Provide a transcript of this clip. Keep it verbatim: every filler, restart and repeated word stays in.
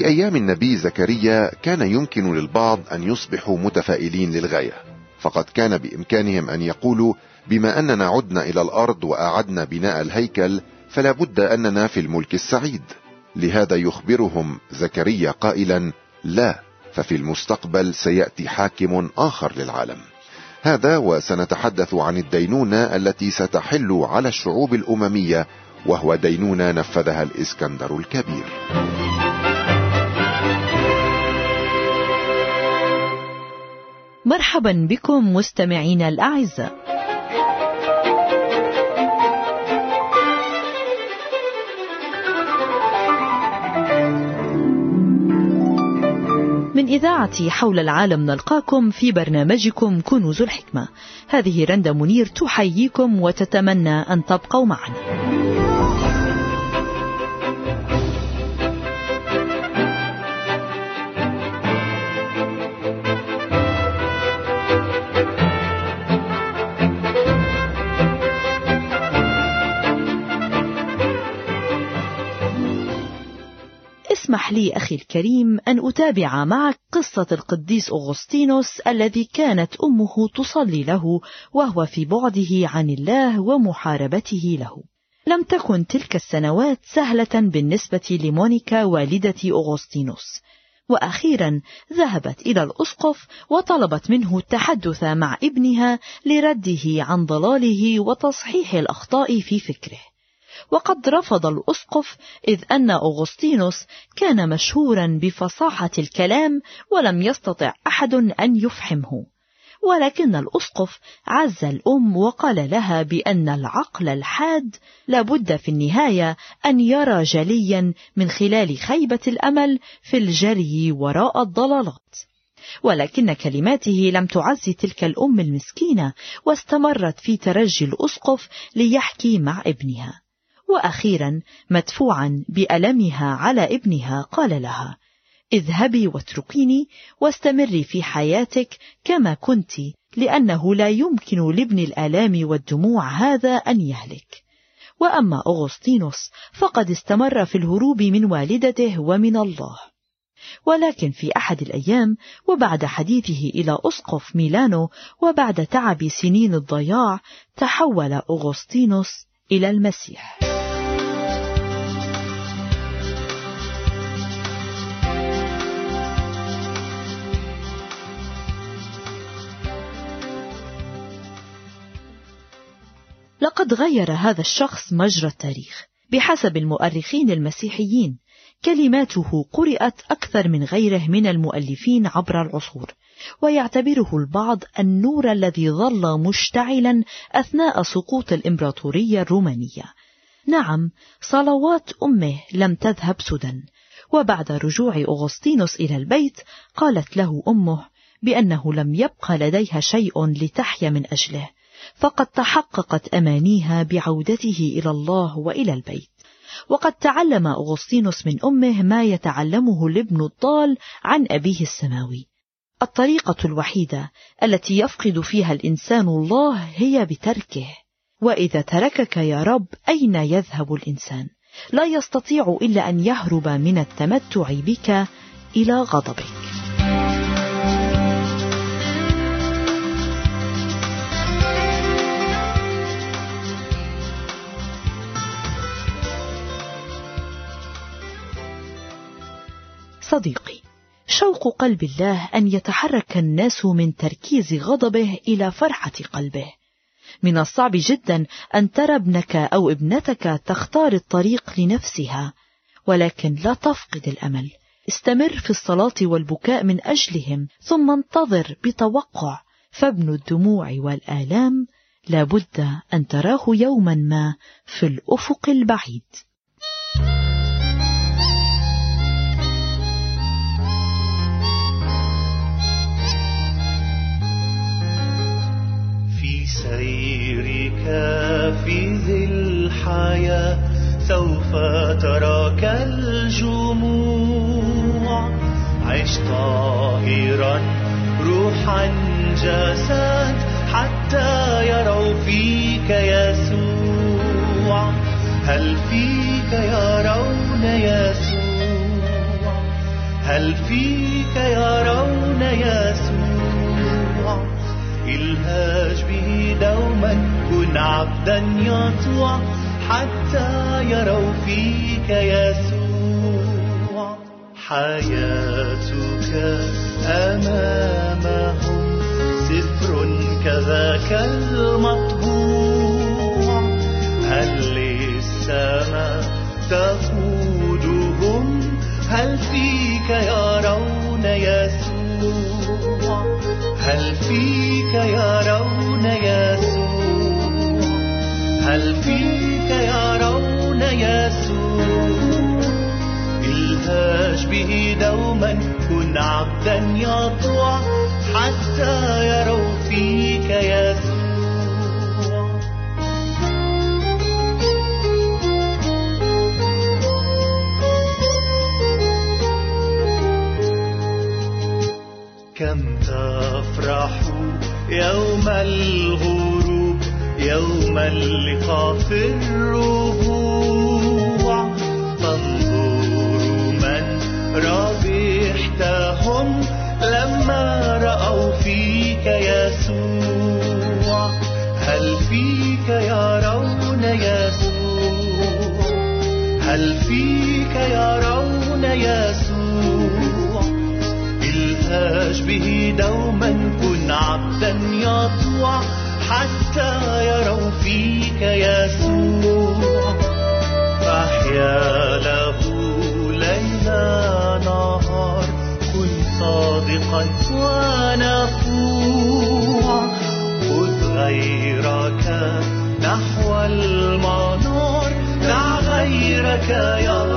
أيام النبي زكريا كان يمكن للبعض أن يصبحوا متفائلين للغاية، فقد كان بإمكانهم أن يقولوا بما أننا عدنا إلى الأرض وأعدنا بناء الهيكل فلا بد أننا في الملك السعيد. لهذا يخبرهم زكريا قائلا: لا، ففي المستقبل سيأتي حاكم آخر للعالم. هذا وسنتحدث عن الدينونة التي ستحل على الشعوب الأممية، وهو دينونة نفذها الإسكندر الكبير. مرحبا بكم مستمعينا الأعزاء. من إذاعة حول العالم نلقاكم في برنامجكم كنوز الحكمة. هذه رندا منير تحييكم وتتمنى أن تبقوا معنا. اسمح لي أخي الكريم أن أتابع معك قصة القديس أغسطينوس الذي كانت أمه تصلي له وهو في بعده عن الله ومحاربته له. لم تكن تلك السنوات سهلة بالنسبة لمونيكا والدة أغسطينوس، وأخيرا ذهبت إلى الأسقف وطلبت منه التحدث مع ابنها لرده عن ضلاله وتصحيح الأخطاء في فكره. وقد رفض الأسقف، إذ أن أغسطينوس كان مشهورا بفصاحة الكلام ولم يستطع أحد أن يفهمه. ولكن الأسقف عز الأم وقال لها بأن العقل الحاد لابد في النهاية أن يرى جليا من خلال خيبة الأمل في الجري وراء الضلالات. ولكن كلماته لم تعز تلك الأم المسكينة، واستمرت في ترجي الأسقف ليحكي مع ابنها. وأخيرا مدفوعا بألمها على ابنها قال لها: اذهبي واتركيني واستمري في حياتك كما كنت، لأنه لا يمكن لابن الآلام والدموع هذا أن يهلك. وأما أغسطينوس فقد استمر في الهروب من والدته ومن الله. ولكن في أحد الأيام وبعد حديثه إلى أسقف ميلانو وبعد تعب سنين الضياع، تحول أغسطينوس إلى المسيح. لقد غير هذا الشخص مجرى التاريخ بحسب المؤرخين المسيحيين. كلماته قرأت أكثر من غيره من المؤلفين عبر العصور، ويعتبره البعض النور الذي ظل مشتعلا أثناء سقوط الإمبراطورية الرومانية. نعم، صلوات أمه لم تذهب سدى. وبعد رجوع أغسطينوس إلى البيت قالت له أمه بأنه لم يبقى لديها شيء لتحيا من أجله، فقد تحققت أمانيها بعودته إلى الله وإلى البيت. وقد تعلم أغسطينوس من أمه ما يتعلمه الابن الضال عن أبيه السماوي. الطريقة الوحيدة التي يفقد فيها الإنسان الله هي بتركه. وإذا تركك يا رب أين يذهب الإنسان؟ لا يستطيع إلا أن يهرب من التمتع بك إلى غضبك. صديقي، شوق قلب الله أن يتحرك الناس من تركيز غضبه إلى فرحة قلبه. من الصعب جدا أن ترى ابنك أو ابنتك تختار الطريق لنفسها، ولكن لا تفقد الأمل. استمر في الصلاة والبكاء من أجلهم، ثم انتظر بتوقع، فابن الدموع والآلام لابد أن تراه يوما ما في الأفق البعيد. في سريرك في ذي الحياة سوف تراك الجموع. عش طاهرا روحا جسد حتى يروا فيك يسوع. هل فيك يرون يسوع؟ هل فيك يرون يسوع؟ الهاج به دوما، كن عبدا يطوع حتى يروا فيك يسوع. حياتك أمامهم سفر كذاك المطبوع، هل للسماء تقودهم؟ هل فيك يرون يسوع؟ هل فيك يرون يسوع؟ هل فيك يرون يسوع؟ الهاج به دوما، كن عبدا يطوع حتى يروا فيك يسوع. كم تفرح يوم الغروب، يوم اللقاء في الربوع، تنظر من ربحتهم لما رأوا فيك يسوع. هل فيك يرون يسوع؟ هل فيك يرون يسوع؟ الهاج به دوما، كن عبدا يطوع حتى يروا فيك يسوع. فاحيا له ليل نهار، كن صادقا ونفوع، خذ غيرك نحو المنار، دع غيرك يرى